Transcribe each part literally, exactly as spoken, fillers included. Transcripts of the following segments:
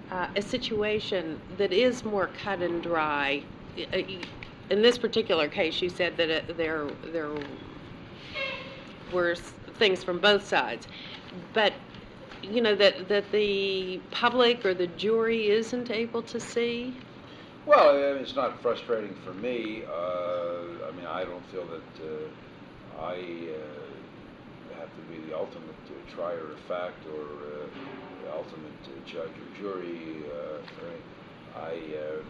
uh, a situation that is more cut and dry. In this particular case, you said that it, there there were things from both sides, but you know that that the public or the jury isn't able to see. Well, I mean, it's not frustrating for me. Uh, I mean, I don't feel that uh, I uh, have to be the ultimate uh, trier of fact or uh, the ultimate uh, judge or jury. Uh, I, um,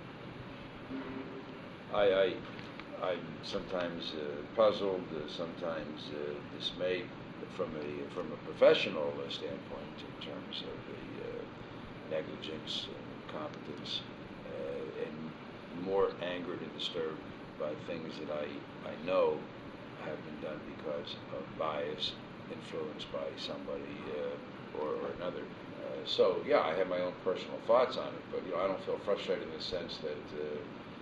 I, I, I'm sometimes uh, puzzled, uh, sometimes uh, dismayed from a from a professional uh, standpoint in terms of the uh, negligence and competence. Uh, and more angered and disturbed by things that I, I know have been done because of bias influenced by somebody uh, or, or another. Uh, so, yeah, I have my own personal thoughts on it, but you know, I don't feel frustrated in the sense that uh,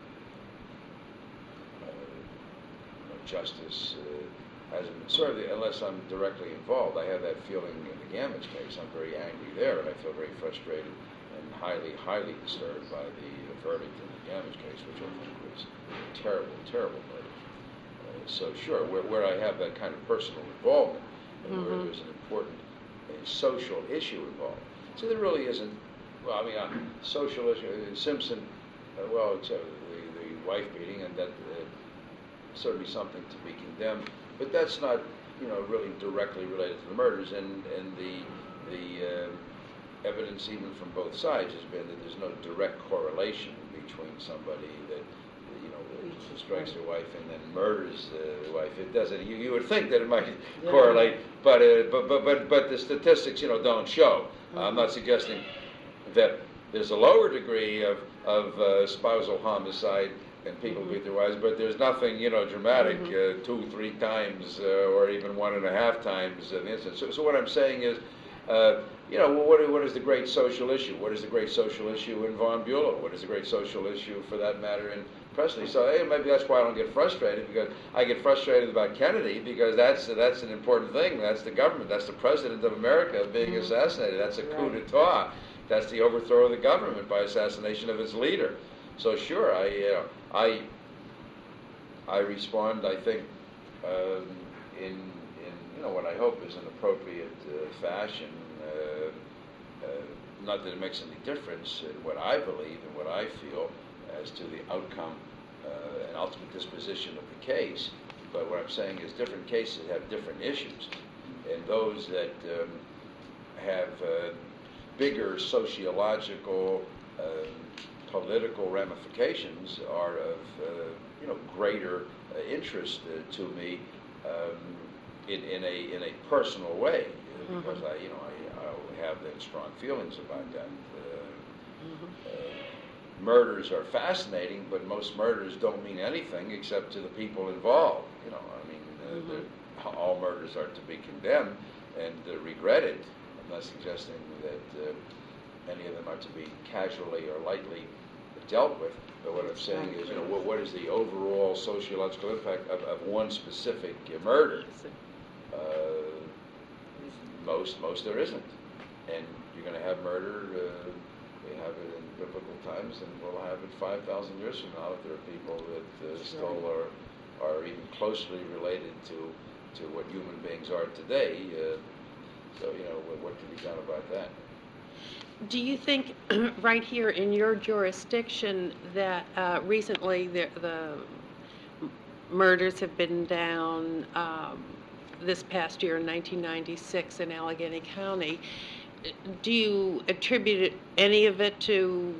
uh, justice uh, hasn't been served unless I'm directly involved. I have that feeling in the Gamage case. I'm very angry there, and I feel very frustrated and highly, highly disturbed by the uh, verdict in the Gamage case, which I think was a terrible, terrible verdict. Uh, so sure, where, where I have that kind of personal involvement, and mm-hmm. where there's an important a social issue involved. So there really isn't, well, I mean, a social issue, uh, Simpson, uh, well, it's uh, the, the wife beating, and that uh, certainly something to be condemned, but that's not, you know, really directly related to the murders, and, and the, the, uh, evidence even from both sides has been that there's no direct correlation between somebody that, you know, strikes their wife and then murders uh, the wife. It doesn't. You, you would think that it might yeah. correlate, but, uh, but but but but the statistics, you know, don't show. Mm-hmm. I'm not suggesting that there's a lower degree of of uh, spousal homicide and people mm-hmm. beat their wives, but there's nothing, you know, dramatic, mm-hmm. uh, two, three times, uh, or even one and a half times an instance. So, so what I'm saying is. Uh, you know, well, what, what is the great social issue? What is the great social issue in Von Bulow? What is the great social issue, for that matter, in Presley? So hey, maybe that's why I don't get frustrated, because I get frustrated about Kennedy, because that's that's an important thing. That's the government. That's the president of America being mm-hmm. assassinated. That's a coup d'etat. That's the overthrow of the government by assassination of its leader. So sure, I uh, I I respond, I think, um, in in you know what I hope is an appropriate uh, fashion. Uh, uh, not that it makes any difference in what I believe and what I feel as to the outcome uh, and ultimate disposition of the case, but what I'm saying is different cases have different issues, and those that um, have uh, bigger sociological, uh, political ramifications are of uh, you know greater uh, interest uh, to me um, in, in a in a personal way, uh, because mm-hmm. I you know I, I have then strong feelings about that. Uh, mm-hmm. uh, murders are fascinating, but most murders don't mean anything except to the people involved. You know, I mean, uh, mm-hmm. all murders are to be condemned and uh, regretted. I'm not suggesting that uh, any of them are to be casually or lightly dealt with, but what I'm saying is, you know, what, what is the overall sociological impact of, of one specific uh, murder? Uh, most, most there isn't. And you're going to have murder, uh, we have it in biblical times, and we'll have it five thousand years from now if there are people that uh, still are, are even closely related to, to what human beings are today. Uh, so, you know, what, what can be done about that? Do you think right here in your jurisdiction that uh, recently the, the murders have been down um, this past year in nineteen ninety-six in Allegheny County? Do you attribute any of it to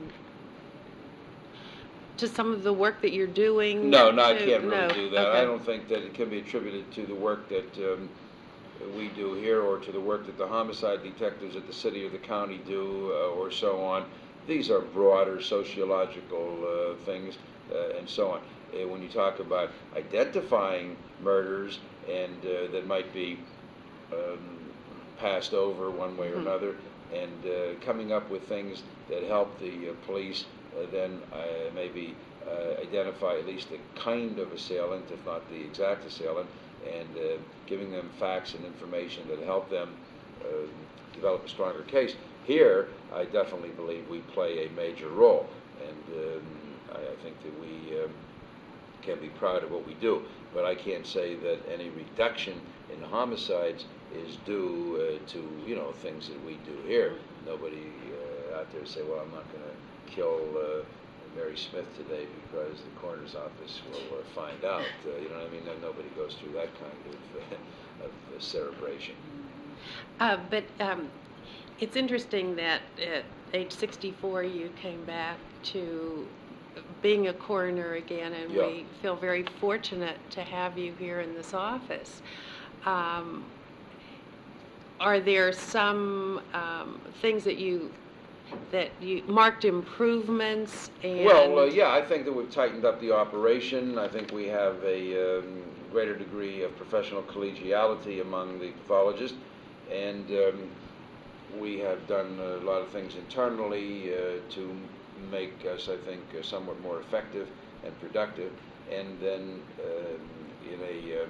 to some of the work that you're doing? No, no, I can't really no. do that. Okay. I don't think that it can be attributed to the work that um, we do here, or to the work that the homicide detectives at the city or the county do, uh, or so on. These are broader sociological uh, things, uh, and so on. Uh, when you talk about identifying murders and uh, that might be um, passed over one way or mm-hmm. another, and uh, coming up with things that help the uh, police uh, then uh, maybe uh, identify at least the kind of assailant, if not the exact assailant, and uh, giving them facts and information that help them uh, develop a stronger case. Here, I definitely believe we play a major role, and um, I, I think that we um, can be proud of what we do. But I can't say that any reduction in homicides is due uh, to, you know, things that we do here. Nobody uh, out there say, well, I'm not going to kill uh, Mary Smith today because the coroner's office will uh, find out. Uh, you know what I mean? Nobody goes through that kind of, uh, of uh, celebration. Uh, but um, it's interesting that at age sixty-four you came back to being a coroner again, and Yeah. we feel very fortunate to have you here in this office. Um, are there some um, things that you that you marked improvements? And Well, uh, yeah, I think that we've tightened up the operation. I think we have a um, greater degree of professional collegiality among the pathologists, and um, we have done a lot of things internally uh, to make us, I think, uh, somewhat more effective and productive. And then um, in a um,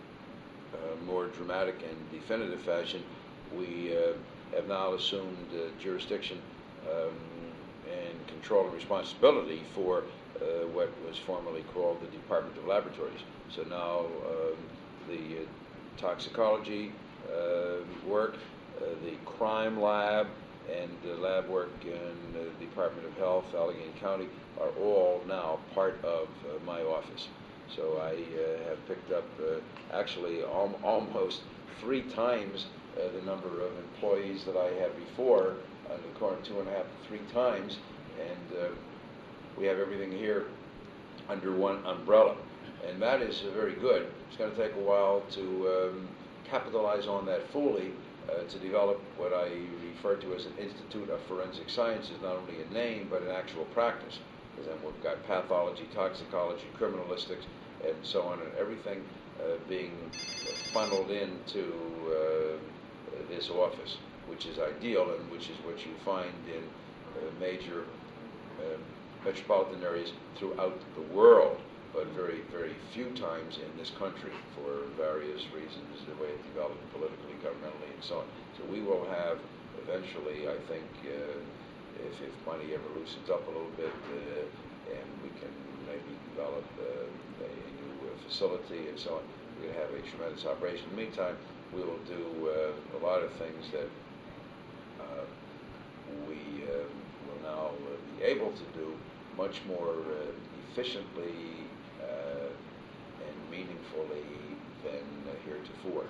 uh, more dramatic and definitive fashion, we uh, have now assumed uh, jurisdiction um, and control and responsibility for uh, what was formerly called the Department of Laboratories. So now um, the uh, toxicology uh, work, uh, the crime lab, and the lab work in the Department of Health, Allegheny County, are all now part of uh, my office. So I uh, have picked up uh, actually al almost three times uh, the number of employees that I had before, on the corner two and a half, three times, and uh, we have everything here under one umbrella. And that is uh, very good. It's going to take a while to um, capitalize on that fully, uh, to develop what I refer to as an Institute of Forensic Sciences, not only in name, but in actual practice. Because then we've got pathology, toxicology, criminalistics, and so on, and everything uh, being funneled into uh, this office, which is ideal and which is what you find in uh, major uh, metropolitan areas throughout the world, but very, very few times in this country for various reasons, the way it developed politically, governmentally, and so on. So we will have eventually, I think, uh, if, if money ever loosens up a little bit, uh, and we can maybe develop uh, a new uh, facility and so on, we're going to have a tremendous operation. In the meantime, we will do uh, a lot of things that uh, we uh, will now uh, be able to do much more uh, efficiently uh, and meaningfully than uh, heretofore.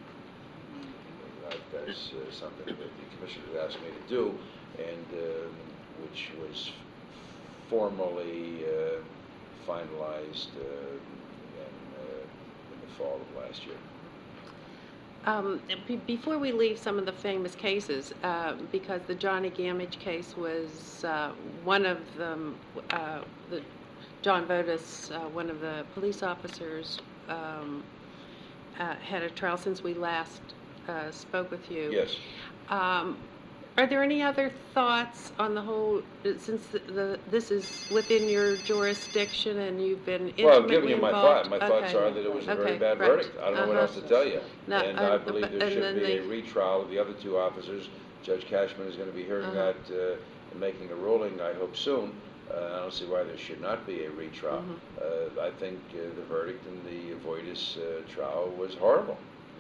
That, that's uh, something that the Commissioner asked me to do, and um, which was formally uh, finalized uh, in, uh, in the fall of last year. Um, b before we leave some of the famous cases, uh, because the Johnny Gamage case was uh, one of them, uh, the John Votis, uh, one of the police officers, um, uh, had a trial since we last uh, spoke with you. Yes. Um, are there any other thoughts on the whole, since the, the, this is within your jurisdiction and you've been intimately Well, I've given you my involved? thought. My Okay. thoughts are that it was a Okay, very bad right. verdict. I don't know what Uh-huh. else to tell you. No, and uh, I believe but- there and should then be they- a retrial of the other two officers. Judge Cashman is going to be hearing Uh-huh. that uh, and making a ruling, I hope, soon. Uh, I don't see why there should not be a retrial. Mhm. Uh, I think uh, the verdict in the Voitis uh, trial was horrible.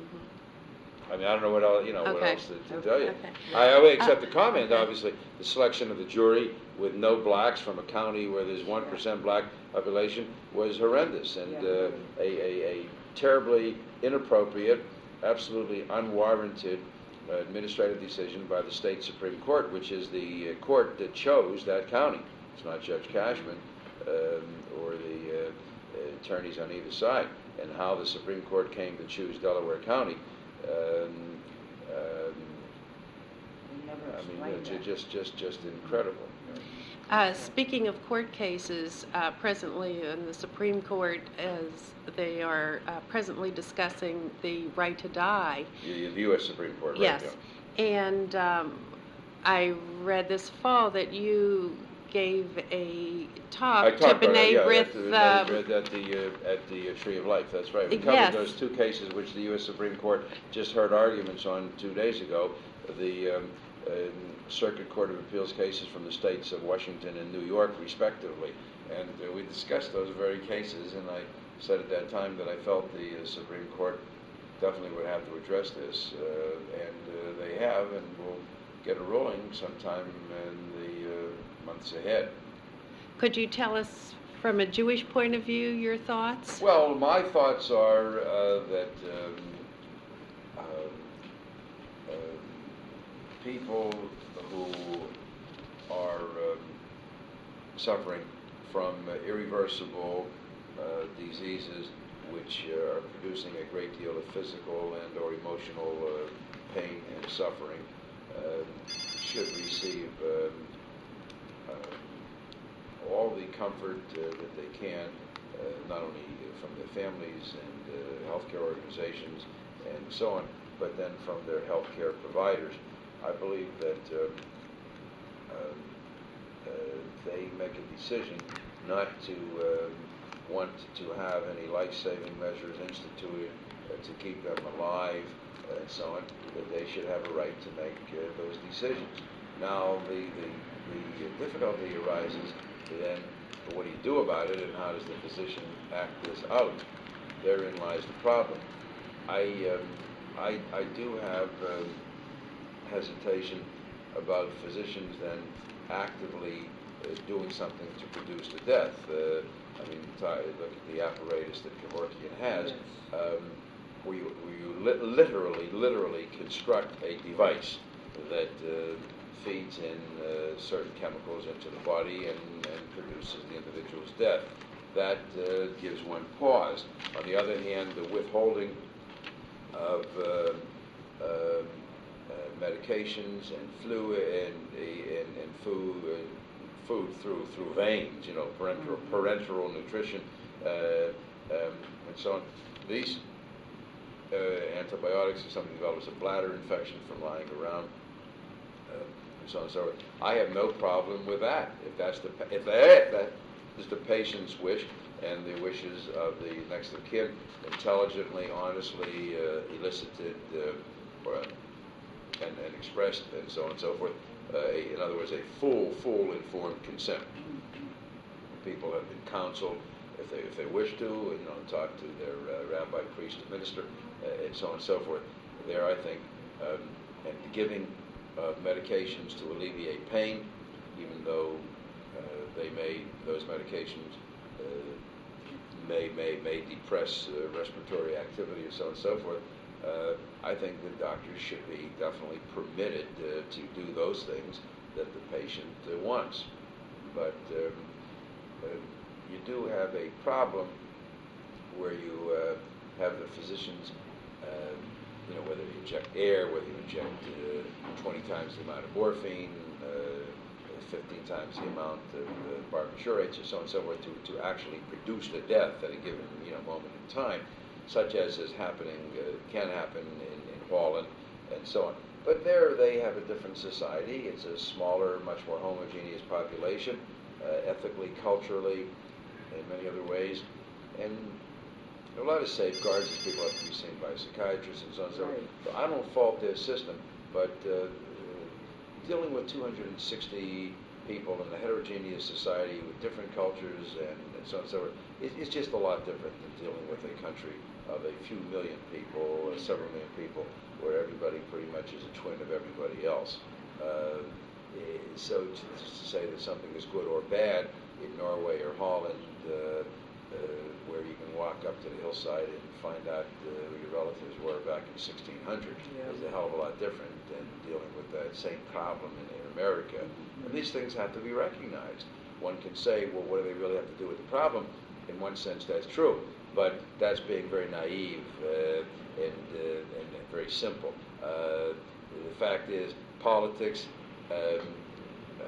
I mean, I don't know what else, you know, what Okay. else to, to tell you. Okay. I, I would accept Uh, the comment, okay. obviously, the selection of the jury with no blacks from a county where there's one percent black population was horrendous, and uh, a, a, a terribly inappropriate, absolutely unwarranted uh, administrative decision by the state Supreme Court, which is the uh, court that chose that county. It's not Judge Cashman um, or the uh, attorneys on either side. And how the Supreme Court came to choose Delaware County, um, um, I mean, it's just, just, just incredible. Uh, speaking of court cases, uh, presently in the Supreme Court, as they are uh, presently discussing the right to die. The, the U S Supreme Court, right? Yes. Yeah. And um, I read this fall that you gave a talk I to talked about it, B'nai yeah, B'rith. at the, um, B'nai B'rith at the, uh, at the uh, Tree of Life, that's right. We covered Yes. those two cases which the U S Supreme Court just heard arguments on two days ago. The um, uh, Circuit Court of Appeals cases from the states of Washington and New York, respectively. And uh, we discussed those very cases, and I said at that time that I felt the uh, Supreme Court definitely would have to address this, uh, and uh, they have, and will get a ruling sometime in the uh, months ahead. Could you tell us, from a Jewish point of view, your thoughts? Well, my thoughts are uh, that um, um, um, people who are um, suffering from uh, irreversible uh, diseases which uh, are producing a great deal of physical and or emotional uh, pain and suffering uh, should receive um, uh, all the comfort uh, that they can, uh, not only from their families and uh, healthcare organizations and so on, but then from their healthcare providers. I believe that um, um, uh, they make a decision not to um, want to have any life-saving measures instituted uh, to keep them alive uh, and so on, that they should have a right to make uh, those decisions. Now, the, the, the difficulty arises then, what do you do about it, and how does the physician act this out? Therein lies the problem. I, um, I, I do have um, hesitation about physicians then actively uh, doing something to produce the death. Uh, I mean, look at the apparatus that Kevorkian has, um, where you, where you li literally, literally construct a device that uh, feeds in uh, certain chemicals into the body and, and produces the individual's death. That uh, gives one pause. On the other hand, the withholding of uh, uh, uh, medications and fluid and, and, and food and food through through veins, you know, parenteral, parenteral nutrition, uh, um, and so on. These uh, antibiotics are something develops a bladder infection from lying around, uh, and so on and so forth. I have no problem with that. If that's the if that, that is the patient's wish and the wishes of the next of kin, intelligently, honestly uh, elicited uh, or, and, and expressed, and so on and so forth. Uh, in other words, a full, full informed consent. People have been counseled, if they if they wish to, you know, talk to their uh, rabbi, priest, or minister, uh, and so on and so forth. There, I think, um, and giving uh, medications to alleviate pain, even though uh, they may those medications uh, may may may depress uh, respiratory activity, and so on and so forth. Uh, I think that doctors should be definitely permitted uh, to do those things that the patient uh, wants. But um, uh, you do have a problem where you uh, have the physicians, uh, you know, whether you inject air, whether you inject uh, twenty times the amount of morphine, uh, fifteen times the amount of uh, barbiturates, and so on and so forth, to, to actually produce the death at a given, you know, moment in time, such as is happening, uh, can happen in, in Holland, and so on. But there they have a different society. It's a smaller, much more homogeneous population, uh, ethically, culturally, in many other ways. And a lot of safeguards that people have to be seen by psychiatrists and so on and so forth. So I don't fault their system, but uh, dealing with two hundred sixty people in a heterogeneous society with different cultures and, and so on and so forth, it, it's just a lot different than dealing with a country of a few million people, uh, several million people, where everybody pretty much is a twin of everybody else. Uh, so to, to say that something is good or bad in Norway or Holland, uh, uh, where you can walk up to the hillside and find out uh, who your relatives were back in sixteen hundred, yeah, is a hell of a lot different than dealing with that same problem in, in America. And these things have to be recognized. One can say, well, what do they really have to do with the problem? In one sense, that's true, but that's being very naive uh, and, uh, and very simple. Uh, the fact is, politics, um, uh,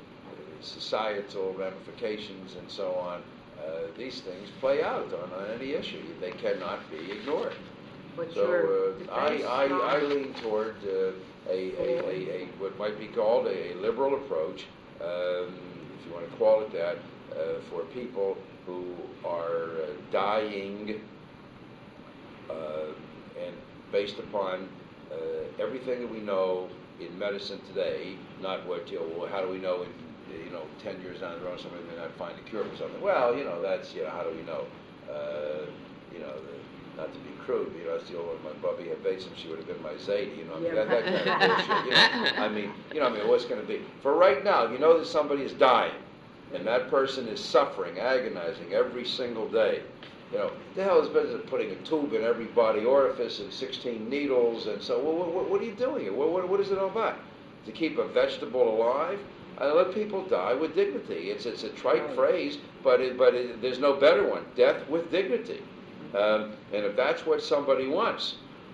societal ramifications, and so on, uh, these things play out on, on any issue. They cannot be ignored. But so uh, I, I, I lean toward uh, a, a, a, a what might be called a, a liberal approach, um, if you want to call it that, uh, for people who are uh, dying, uh, and based upon uh, everything that we know in medicine today, not what, you know, well, how do we know in, you know, ten years down the road somebody may not find a cure for something? Well, you know, that's, you know, how do we know? Uh, you know, the, not to be crude, but, you know, that's the old one. My Bubby had Bates, and she would have been my Zadie, you know, I mean, Yeah. that, that kind of bullshit, you know. I mean, you know, I mean, what's going to be? For right now, you know that somebody is dying, and that person is suffering, agonizing every single day. You know, the hell is business of putting a tube in every body orifice and sixteen needles, and so, what, what, what are you doing here? What, what, what is it all about? To keep a vegetable alive? I let people die with dignity. It's it's a trite Right. phrase, but it, but it, there's no better one. Death with dignity. Um, and if that's what somebody wants,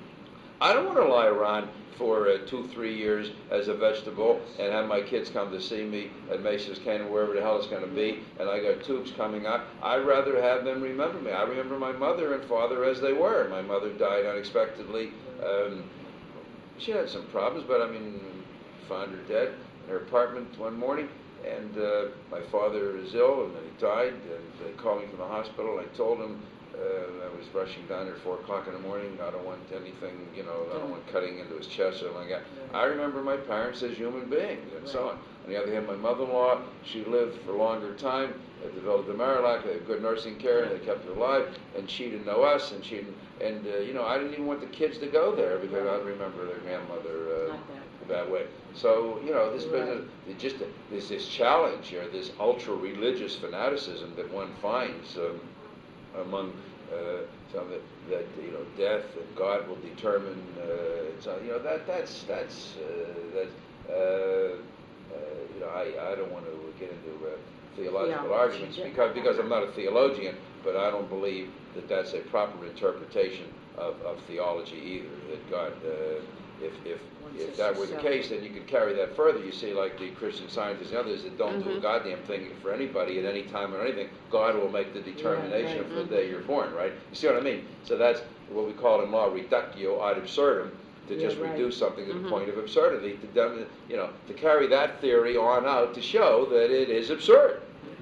I don't want to lie around for uh, two, three years as a vegetable and have my kids come to see me at Macy's Canyon, wherever the hell it's going to be, and I got tubes coming out. I'd rather have them remember me. I remember my mother and father as they were. My mother died unexpectedly. Um, she had some problems, but I mean, found her dead in her apartment one morning, and uh, my father is ill, and then he died, and they called me from the hospital. I told him, uh, I was rushing down there at four o'clock in the morning. I don't want anything, you know, I don't want cutting into his chest or something like that. I remember my parents as human beings, and so on. On the other hand, my mother-in-law, she lived for a longer time, uh, developed the Marillac, they had good nursing care, and they kept her alive, and she didn't know us, and she didn't, and, uh, you know, I didn't even want the kids to go there, because I remember their grandmother uh, that way. So, you know, this Right. business, it just, there's this challenge here, this ultra-religious fanaticism that one finds um, among uh, some that, that, you know, death and God will determine, uh, so, you know, that, that's, that's, uh, that's, uh, uh, you know, I, I don't want to get into uh, theological Yeah. arguments because, because I'm not a theologian, but I don't believe that that's a proper interpretation of, of theology either, that God, uh, if, if, Once if it's that were the yourself. case, then you could carry that further. You see, like the Christian Scientists and others that don't do a Mhm. goddamn thing for anybody at any time or anything, God will make the determination right. for the day you're born, right? You see what I mean? So that's what we call in law reductio ad absurdum, to Yeah, just right. reduce something to Mhm. the point of absurdity, to dem- you know, to carry that theory on out to show that it is absurd.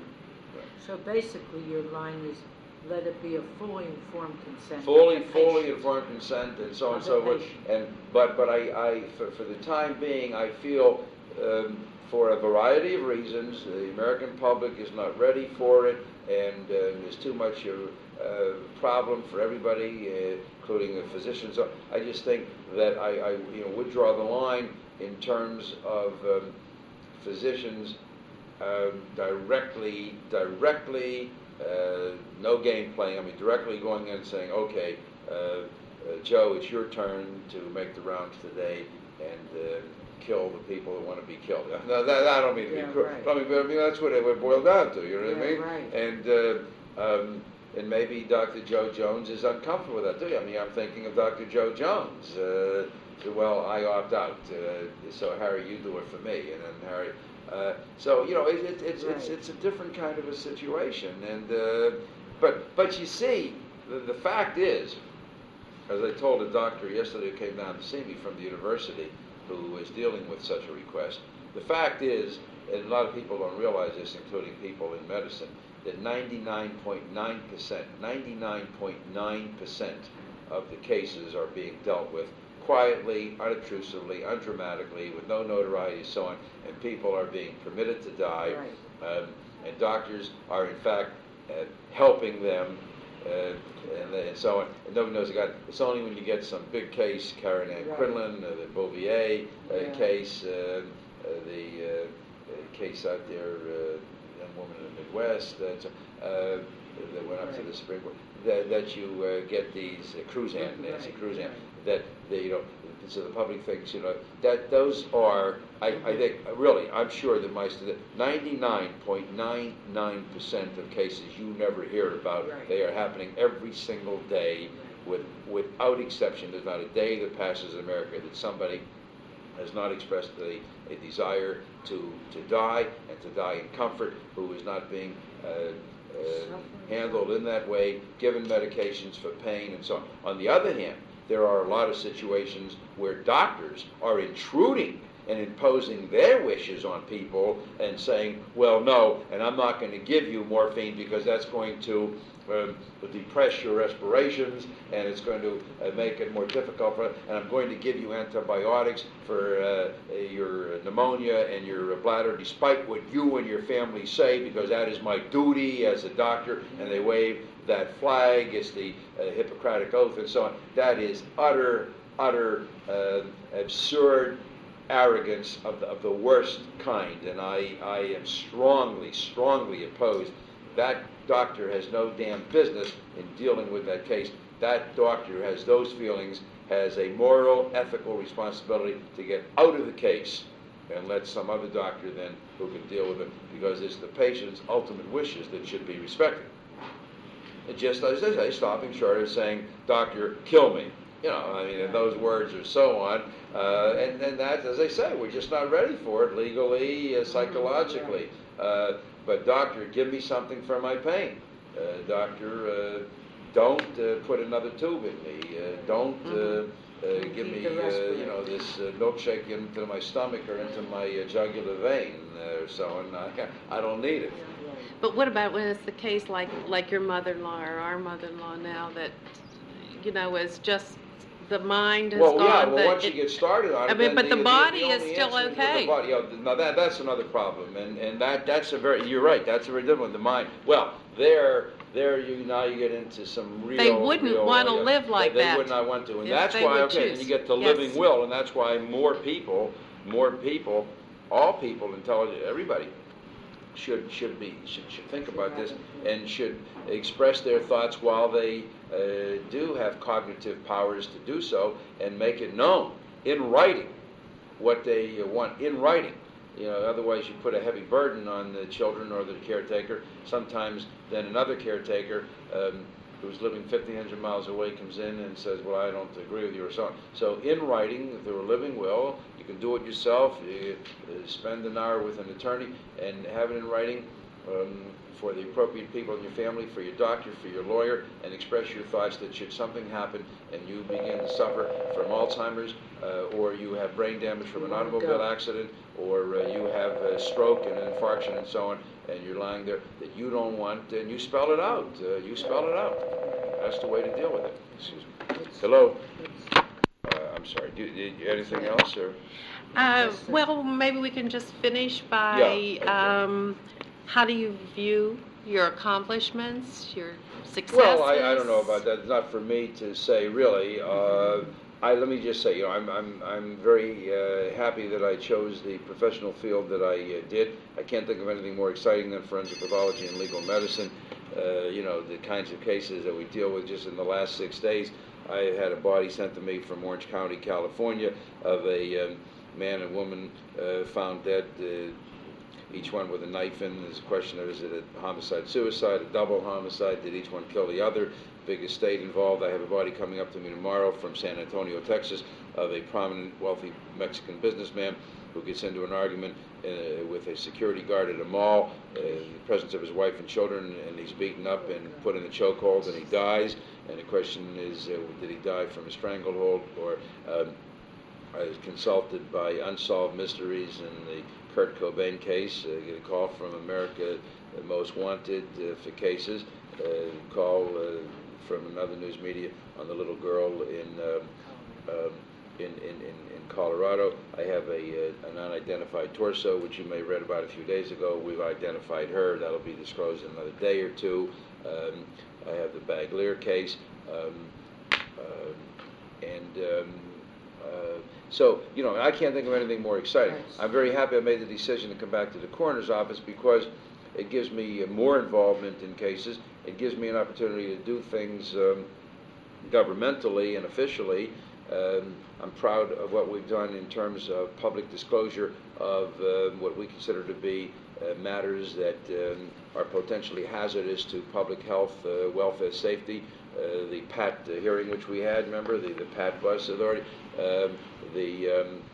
So basically, your line is, let it be a fully informed consent. Fully, of the fully patient. informed consent and so on and Of the so forth. patient. And but but I, I for, for the time being, I feel um, for a variety of reasons, the American public is not ready for it, and uh, there's too much of a problem for everybody, uh, including the physicians. So I just think that I, I you know would draw the line in terms of um, physicians um, directly directly. Uh, no game playing. I mean, directly going in and saying, "Okay, uh, uh, Joe, it's your turn to make the rounds today and uh, kill the people who want to be killed." Now, that, I don't mean to Yeah, be cruel. right. I mean, but I mean that's what it would boil down to. You know what I Yeah, mean? right. And uh, um, and maybe Doctor Joe Jones is uncomfortable with that too. I mean, I'm thinking of Doctor Joe Jones. Uh, well, I opt out. Uh, so Harry, you do it for me, and then Harry. Uh, so you know, it, it, it's it's Right. it's a different kind of a situation, and uh, but but you see, the, the fact is, as I told a doctor yesterday who came down to see me from the university, who was dealing with such a request. The fact is, and a lot of people don't realize this, including people in medicine, that ninety-nine point nine percent, ninety-nine point nine percent of the cases are being dealt with quietly, unobtrusively, undramatically, with no notoriety and so on, and people are being permitted to die, Right. um, and doctors are in fact uh, helping them, uh, and, and so on. And nobody knows about it. It's only when you get some big case, Karen Ann Right. Quinlan, uh, the Bouvier uh, Yeah. case, uh, uh, the uh, uh, case out there, uh, young woman in the Midwest, uh, so, uh, that went up to Right. the Supreme Court, that, that you uh, get these uh, Cruzan, Nancy Right, Cruzan, right. that they, you know, so the public thinks, you know, that those are, I, I think, really, I'm sure that my, ninety-nine point nine nine percent of cases you never hear about, Right. they are happening every single day, with, without exception. There's not a day that passes in America that somebody has not expressed a, a desire to, to die, and to die in comfort, who is not being uh, uh, handled in that way, given medications for pain and so on. On the other hand, there are a lot of situations where doctors are intruding and imposing their wishes on people and saying, well, no, and I'm not going to give you morphine because that's going to um, depress your respirations and it's going to uh, make it more difficult for, and I'm going to give you antibiotics for uh, your pneumonia and your bladder despite what you and your family say because that is my duty as a doctor, and they wave that flag. It's the uh, Hippocratic Oath and so on. That is utter, utter uh, absurd arrogance of the, of the worst kind, and I, I am strongly, strongly opposed. That doctor has no damn business in dealing with that case. That doctor who has those feelings has a moral, ethical responsibility to get out of the case and let some other doctor then who can deal with it, because it's the patient's ultimate wishes that should be respected. And just as I say, stopping short of saying, doctor, kill me. You know, I mean, and those words are so on. Uh, and then that, as I say, we're just not ready for it legally, uh, psychologically. Uh, but doctor, give me something for my pain. Uh, doctor, uh, don't uh, put another tube in me. Uh, don't uh, uh, give me, uh, you know, this uh, milkshake into my stomach or into my uh, jugular vein uh, or so on. I, I don't need it. But what about when it's the case like like your mother-in-law or our mother-in-law now that, you know, is just the mind has well, gone. yeah. Well, the, once it, you get started on I it, mean, then but the, the body the is only still answer is with okay. The body. You know, now that that's another problem, and and that that's a very. You're right. That's a very different. The mind. Well, there. There you now you get into some real. They wouldn't real, want to uh, live like they, they that. would not want to, and If that's they why. would Okay, choose. then you get the Yes. living will, and that's why more people, more people, all people, intelligent, everybody, should should be should, should think about this and should express their thoughts while they uh, do have cognitive powers to do so, and make it known in writing what they uh, want in writing. You know, otherwise you put a heavy burden on the children or the caretaker. Sometimes then another caretaker um, who's living fifteen hundred miles away comes in and says, well, I don't agree with you or so on. So in writing, through a living will, you can do it yourself. You uh, spend an hour with an attorney and have it in writing um, for the appropriate people in your family, for your doctor, for your lawyer, and express your thoughts that should something happen and you begin to suffer from Alzheimer's, uh, or you have brain damage from an automobile accident, or uh, you have a stroke and an infarction and so on, and you're lying there, that you don't want, and you spell it out. Uh, you spell it out. That's the way to deal with it. Excuse me. Hello. Uh, I'm sorry. Do, do, anything else? Or? Uh, well, maybe we can just finish by, Yeah, okay. um, how do you view your accomplishments, your successes? Well, I, I don't know about that. It's not for me to say, really. Uh, I, let me just say, you know, I'm I'm I'm very uh, happy that I chose the professional field that I uh, did. I can't think of anything more exciting than forensic pathology and legal medicine. Uh, you know, the kinds of cases that we deal with just in the last six days. I had a body sent to me from Orange County, California, of a um, man and woman uh, found dead. Uh, each one with a knife in. There's a question of, is it a homicide-suicide, a double homicide? Did each one kill the other? Big estate involved. I have a body coming up to me tomorrow from San Antonio, Texas, of a prominent, wealthy Mexican businessman who gets into an argument uh, with a security guard at a mall uh, in the presence of his wife and children, and he's beaten up and put in a chokehold, and he dies. And the question is, uh, did he die from a stranglehold, or um, I was consulted by Unsolved Mysteries in the Kurt Cobain case. I uh, get a call from America uh, Most Wanted uh, for cases. Uh, call uh, from another news media on the little girl in um, um, in, in, in, in Colorado. I have a uh, an unidentified torso, which you may have read about a few days ago. We've identified her. That'll be disclosed in another day or two. Um, I have the Baglier case, um, uh, and. Um, Uh, so, you know, I can't think of anything more exciting. Nice. I'm very happy I made the decision to come back to the coroner's office because it gives me uh, more involvement in cases. It gives me an opportunity to do things um, governmentally and officially. Um, I'm proud of what we've done in terms of public disclosure of uh, what we consider to be uh, matters that um, are potentially hazardous to public health, uh, welfare, safety. Uh, the Pat uh, hearing which we had, remember, the, the Pat Bus Authority, um, the um,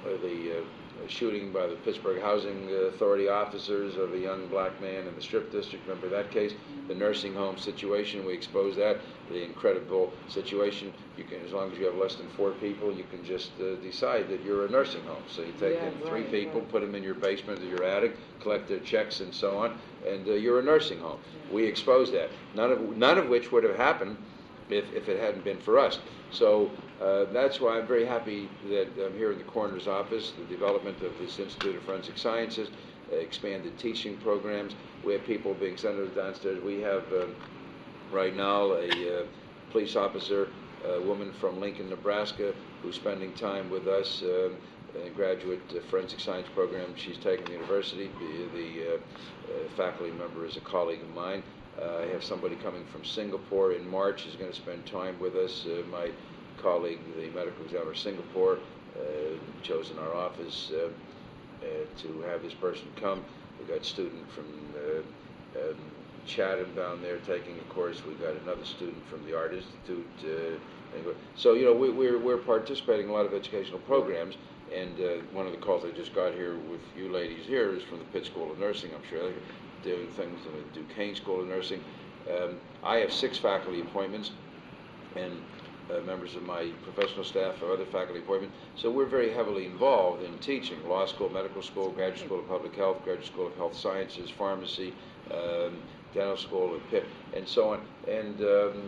uh, the uh, shooting by the Pittsburgh Housing Authority officers of a young black man in the Strip District. Remember that case? The nursing home situation, we exposed that. The incredible situation, you can, as long as you have less than four people, you can just uh, decide that you're a nursing home. So you take Yeah, in three right, people, right. put them in your basement or your attic, collect their checks and so on, and uh, you're a nursing home. We exposed that. None of none of which would have happened if, if it hadn't been for us. So uh, that's why I'm very happy that I'm here in the coroner's office, the development of this Institute of Forensic Sciences, uh, expanded teaching programs. We have people being sent downstairs. We have uh, right now a uh, police officer, a woman from Lincoln, Nebraska, who's spending time with us, uh, a graduate uh, forensic science program she's taken at the university. The, the uh, uh, faculty member is a colleague of mine. Uh, I have somebody coming from Singapore in March who's going to spend time with us. Uh, my colleague, the medical examiner Singapore, uh, chosen our office uh, uh, to have this person come. We've got a student from uh, um, Chatham down there taking a course. We've got another student from the Art Institute. Uh, anyway. So, you know, we, we're, we're participating in a lot of educational programs. And uh, one of the calls I just got here with you ladies here is from the Pitt School of Nursing. I'm sure they're doing things in the Duquesne School of Nursing. Um, I have six faculty appointments, and uh, members of my professional staff have other faculty appointments. So we're very heavily involved in teaching: law school, medical school, graduate school of public health, graduate school of health sciences, pharmacy, um, dental school at Pitt, and so on. And um,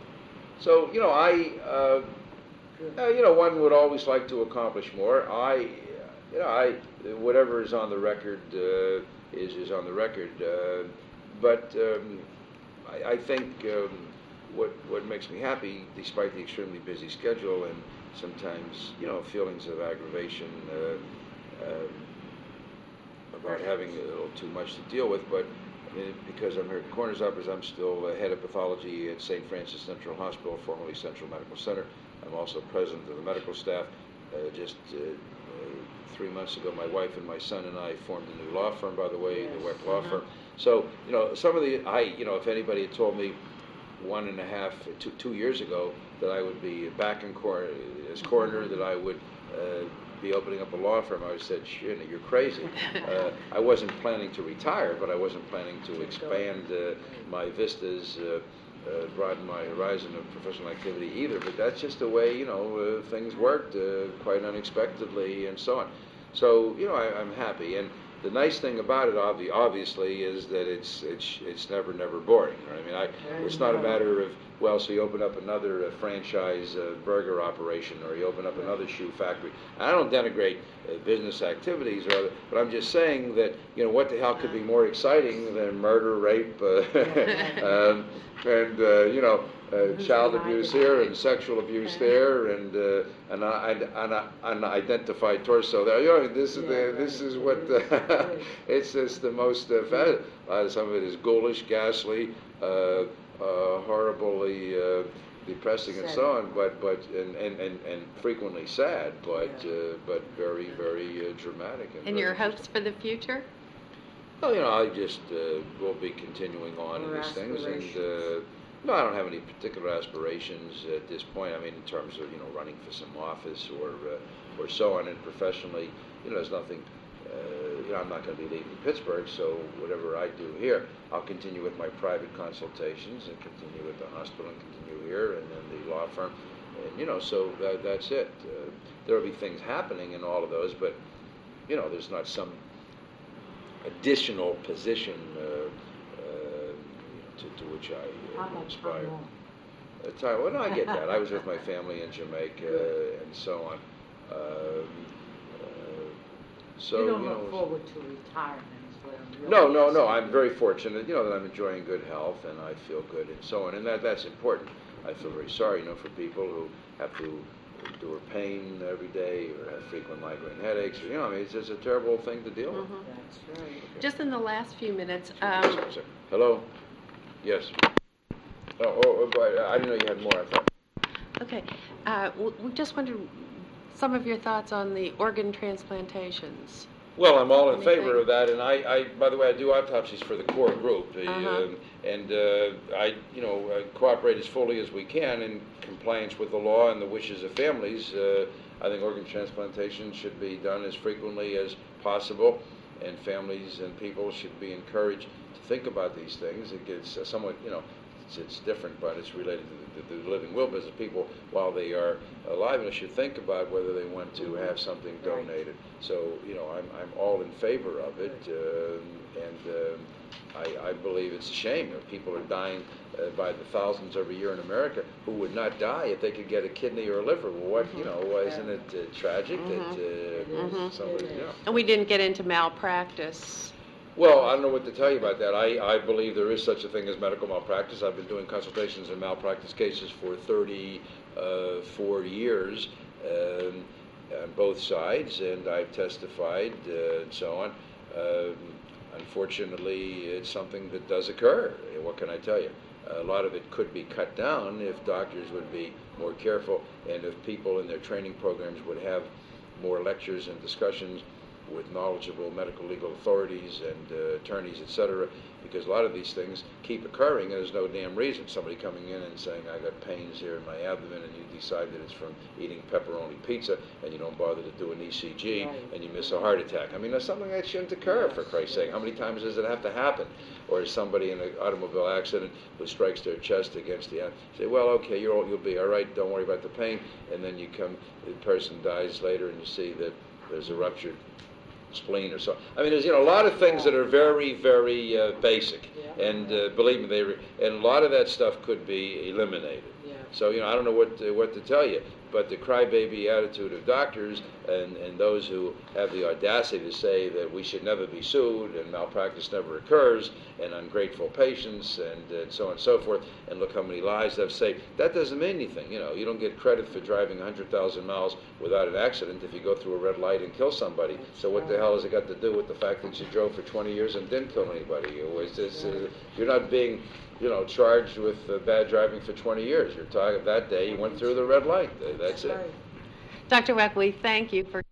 so, you know, I. Uh, Uh, you know, one would always like to accomplish more. I, you know, I whatever is on the record uh, is is on the record. Uh, but um, I, I think um, what what makes me happy, despite the extremely busy schedule and sometimes, you know, feelings of aggravation uh, um, about having a little too much to deal with, but uh, because I'm here at the coroner's office, I'm still uh, head of pathology at Saint Francis Central Hospital, formerly Central Medical Center. I'm also president of the medical staff. Uh, just uh, uh, three months ago, my wife and my son and I formed a new law firm, by the way, Yes. the Weck Law Uh-huh. Firm. So, you know, some of the, I, you know, if anybody had told me one and a half, two, two years ago that I would be back in cor- as coroner, that I would uh, be opening up a law firm, I would have said, shit, you're crazy. Uh, I wasn't planning to retire, but I wasn't planning to expand uh, my vistas, uh, uh, broaden my horizon of professional activity either. But that's just the way, you know, uh, things worked, uh, quite unexpectedly and so on. So, you know, I, I'm happy. And the nice thing about it, obvi- obviously, is that it's it's it's never, never boring. Right? I mean, I, it's not a matter of, well, so you open up another uh, franchise uh, burger operation, or you open up another shoe factory. I don't denigrate uh, business activities, or other, but I'm just saying that, you know, what the hell could be more exciting than murder, rape, uh, um, and, uh, you know, uh, child abuse here and sexual abuse there, and uh, an, an, an, an unidentified torso there. You know, this is the, this is what the, it's just the most uh, fa- uh, some of it is ghoulish, ghastly, uh, uh, horribly uh, depressing, and so on. But but and, and, and, and frequently sad, but uh, but very very uh, dramatic. And, And very your hopes for the future? Well, you know, I just uh, will be continuing on in Or these things, and aspirations? uh, no, I don't have any particular aspirations at this point. I mean, in terms of, you know, running for some office or uh, or so on, and professionally, you know, there's nothing. Uh, you know, I'm not going to be leaving Pittsburgh, so whatever I do here, I'll continue with my private consultations and continue with the hospital and continue here, and then the law firm, and you know, so that, that's it. Uh, there will be things happening in all of those, but you know, there's not some additional position uh, uh, to, to which I How uh, about aspire. time off? Uh, time, well, no, I get that. I was with my family in Jamaica and so on. Um, uh, so You don't you know, look forward to retirement, is what I'm really no, no, no. asking. I'm very fortunate, you know, that I'm enjoying good health and I feel good and so on, and that that's important. I feel very sorry, you know, for people who have to endure pain every day or have frequent migraine headaches. Or, you know, I mean, it's just a terrible thing to deal with. Mhm. That's right. Just in the last few minutes, Yes, um, sir. Hello? Yes. Oh, oh, oh, boy, I didn't know you had more, I thought. okay, uh, w- we just wondered some of your thoughts on the organ transplantations. Well, I'm all in Anything? favor of that, and I, I, by the way, I do autopsies for the core group, the, Uh-huh. um, and uh, I, you know, uh, cooperate as fully as we can in compliance with the law and the wishes of families. Uh, I think organ transplantation should be done as frequently as possible, and families and people should be encouraged to think about these things. It gets uh, somewhat, you know, it's, it's different, but it's related to the, the living will business. People, while they are alive, should think about whether they want to have something donated. So, you know, I'm, I'm all in favor of it, uh, and uh, I, I believe it's a shame that people are dying uh, by the thousands every year in America who would not die if they could get a kidney or a liver. Well, what, Mm-hmm. you know, why isn't it uh, tragic Mhm. that uh, Mhm. somebody, It is. you know. And we didn't get into malpractice. Well, I don't know what to tell you about that. I, I believe there is such a thing as medical malpractice. I've been doing consultations in malpractice cases for thirty-four years um, on both sides, and I've testified uh, and so on. Um, unfortunately, it's something that does occur. What can I tell you? A lot of it could be cut down if doctors would be more careful, and if people in their training programs would have more lectures and discussions with knowledgeable medical legal authorities and uh, attorneys, et cetera, because a lot of these things keep occurring and there's no damn reason. Somebody coming in and saying, I got pains here in my abdomen, and you decide that it's from eating pepperoni pizza, and you don't bother to do an E C G, Right. and you miss a heart attack. I mean, that's something that shouldn't occur, for Christ's sake. How many times does it have to happen? Or is somebody in an automobile accident who strikes their chest against the, say, well, okay, you're all, you'll be all right, don't worry about the pain, and then you come, the person dies later, and you see that there's a ruptured spleen or so. I mean, there's, you know, a lot of things that are very, very uh, basic, Yeah. and uh, believe me, they re- and a lot of that stuff could be eliminated. Yeah. So, you know, I don't know what to, what to tell you, but the crybaby attitude of doctors and, and those who have the audacity to say that we should never be sued and malpractice never occurs and ungrateful patients and, and so on and so forth, and look how many lives they've saved, that doesn't mean anything. You know, you don't get credit for driving one hundred thousand miles without an accident if you go through a red light and kill somebody. So what the hell has it got to do with the fact that you drove for twenty years and didn't kill anybody? It was just, uh, you're not being, you know, charged with uh, bad driving for twenty years. You're talking that day you went through the red light. Uh, That's it. Right. Doctor Weck, we thank you for